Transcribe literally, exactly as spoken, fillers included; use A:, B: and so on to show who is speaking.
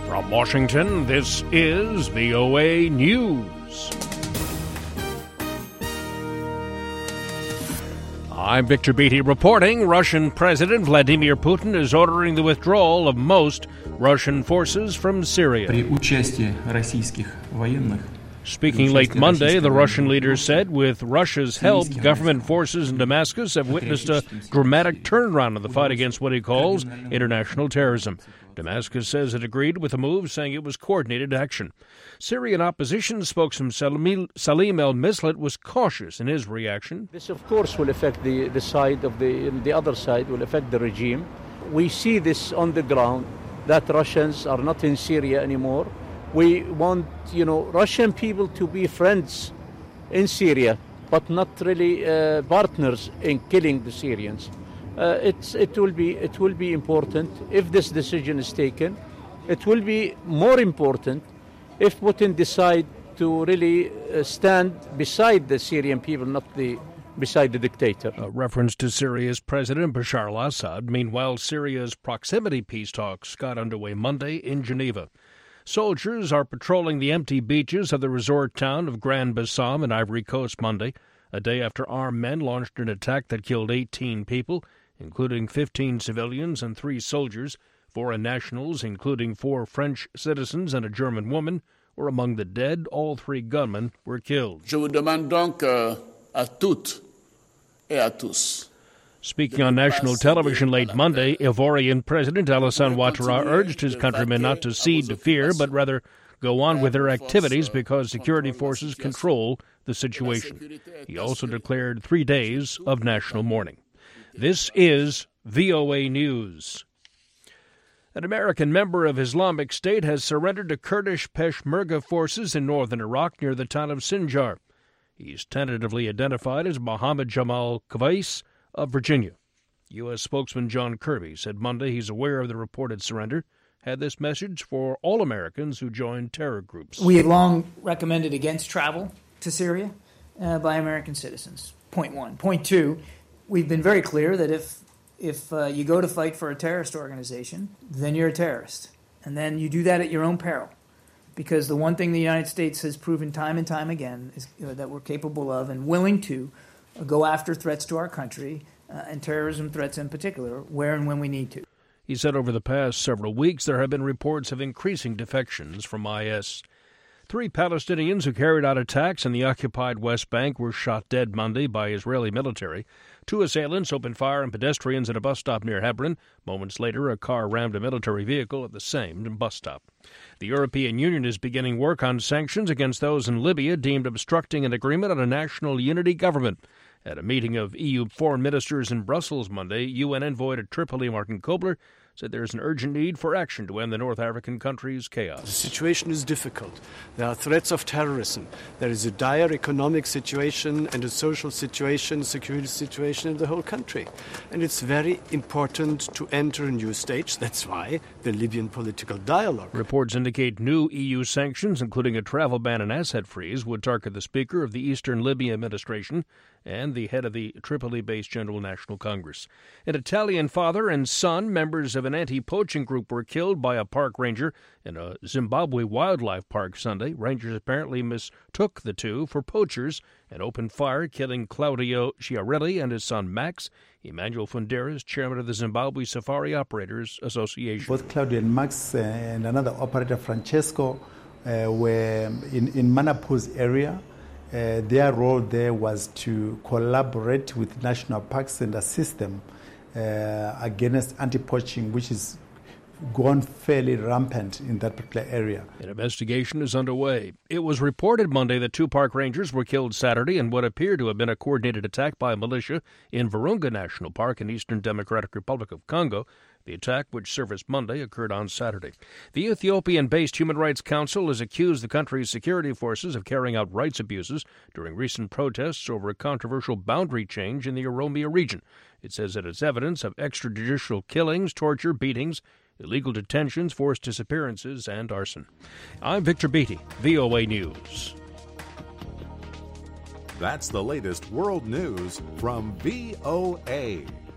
A: From Washington, this is V O A News. I'm Victor Beatty reporting. Russian President Vladimir Putin is ordering the withdrawal of most Russian forces from Syria.
B: При участии российских военных.
A: Speaking late Monday, the Russian leader said with Russia's help, government forces in Damascus have witnessed a dramatic turnaround in the fight against what he calls international terrorism. Damascus says it agreed with the move, saying it was coordinated action. Syrian opposition spokesman Salim al-Mislet was cautious in his reaction.
C: This, of course, will affect the, the side of the, the other side, will affect the regime. We see this on the ground, that Russians are not in Syria anymore. We want, you know, Russian people to be friends in Syria, but not really uh, partners in killing the Syrians. Uh, it's, it will be it will be important if this decision is taken. It will be more important if Putin decide to really uh, stand beside the Syrian people, not the beside the dictator.
A: A reference to Syria's President Bashar al-Assad. Meanwhile, Syria's proximity peace talks got underway Monday in Geneva. Soldiers are patrolling the empty beaches of the resort town of Grand Bassam in Ivory Coast Monday, a day after armed men launched an attack that killed eighteen people, including fifteen civilians and three soldiers. Foreign nationals, including four French citizens and a German woman, were among the dead. All three gunmen were killed.
D: Je vous demande donc euh, à toutes et à tous.
A: Speaking on national television late Monday, Ivorian President Alassane Ouattara urged his countrymen not to cede to fear, but rather go on with their activities because security forces control the situation. He also declared three days of national mourning. This is V O A News. An American member of Islamic State has surrendered to Kurdish Peshmerga forces in northern Iraq near the town of Sinjar. He's tentatively identified as Mohammed Jamal Kavais of Virginia. U S spokesman John Kirby said Monday he's aware of the reported surrender, had this message for all Americans who join terror groups.
E: We have long recommended against travel to Syria uh, by American citizens, point one. Point two, we've been very clear that if if uh, you go to fight for a terrorist organization, then you're a terrorist. And then you do that at your own peril. Because the one thing the United States has proven time and time again is uh, that we're capable of and willing to uh, go after threats to our country, uh, and terrorism threats in particular, where and when we need to.
A: He said over the past several weeks there have been reports of increasing defections from I S. Three Palestinians who carried out attacks in the occupied West Bank were shot dead Monday by Israeli military. Two assailants opened fire on pedestrians at a bus stop near Hebron. Moments later, a car rammed a military vehicle at the same bus stop. The European Union is beginning work on sanctions against those in Libya deemed obstructing an agreement on a national unity government. At a meeting of E U foreign ministers in Brussels Monday, U N envoy to Tripoli Martin Kobler said there is an urgent need for action to end the North African country's chaos.
F: The situation is difficult. There are threats of terrorism. There is a dire economic situation and a social situation, security situation in the whole country. And it's very important to enter a new stage. That's why the Libyan political dialogue.
A: Reports indicate new E U sanctions, including a travel ban and asset freeze, would target the Speaker of the Eastern Libya Administration and the head of the Tripoli-based General National Congress. An Italian father and son, members of an anti-poaching group, were killed by a park ranger in a Zimbabwe wildlife park Sunday. Rangers apparently mistook the two for poachers and opened fire, killing Claudio Chiarelli and his son Max. Emmanuel Funderas, chairman of the Zimbabwe Safari Operators Association.
G: Both Claudio and Max uh, and another operator, Francesco, uh, were in, in Manapuz area. Uh, their role there was to collaborate with national parks and assist them uh, against anti-poaching, which is gone fairly rampant in that particular area.
A: An investigation is underway. It was reported Monday that two park rangers were killed Saturday in what appeared to have been a coordinated attack by a militia in Virunga National Park in Eastern Democratic Republic of Congo. The attack, which surfaced Monday, occurred on Saturday. The Ethiopian-based Human Rights Council has accused the country's security forces of carrying out rights abuses during recent protests over a controversial boundary change in the Oromia region. It says that it's evidence of extrajudicial killings, torture, beatings, illegal detentions, forced disappearances, and arson. I'm Victor Beatty, V O A News.
H: That's the latest world news from V O A.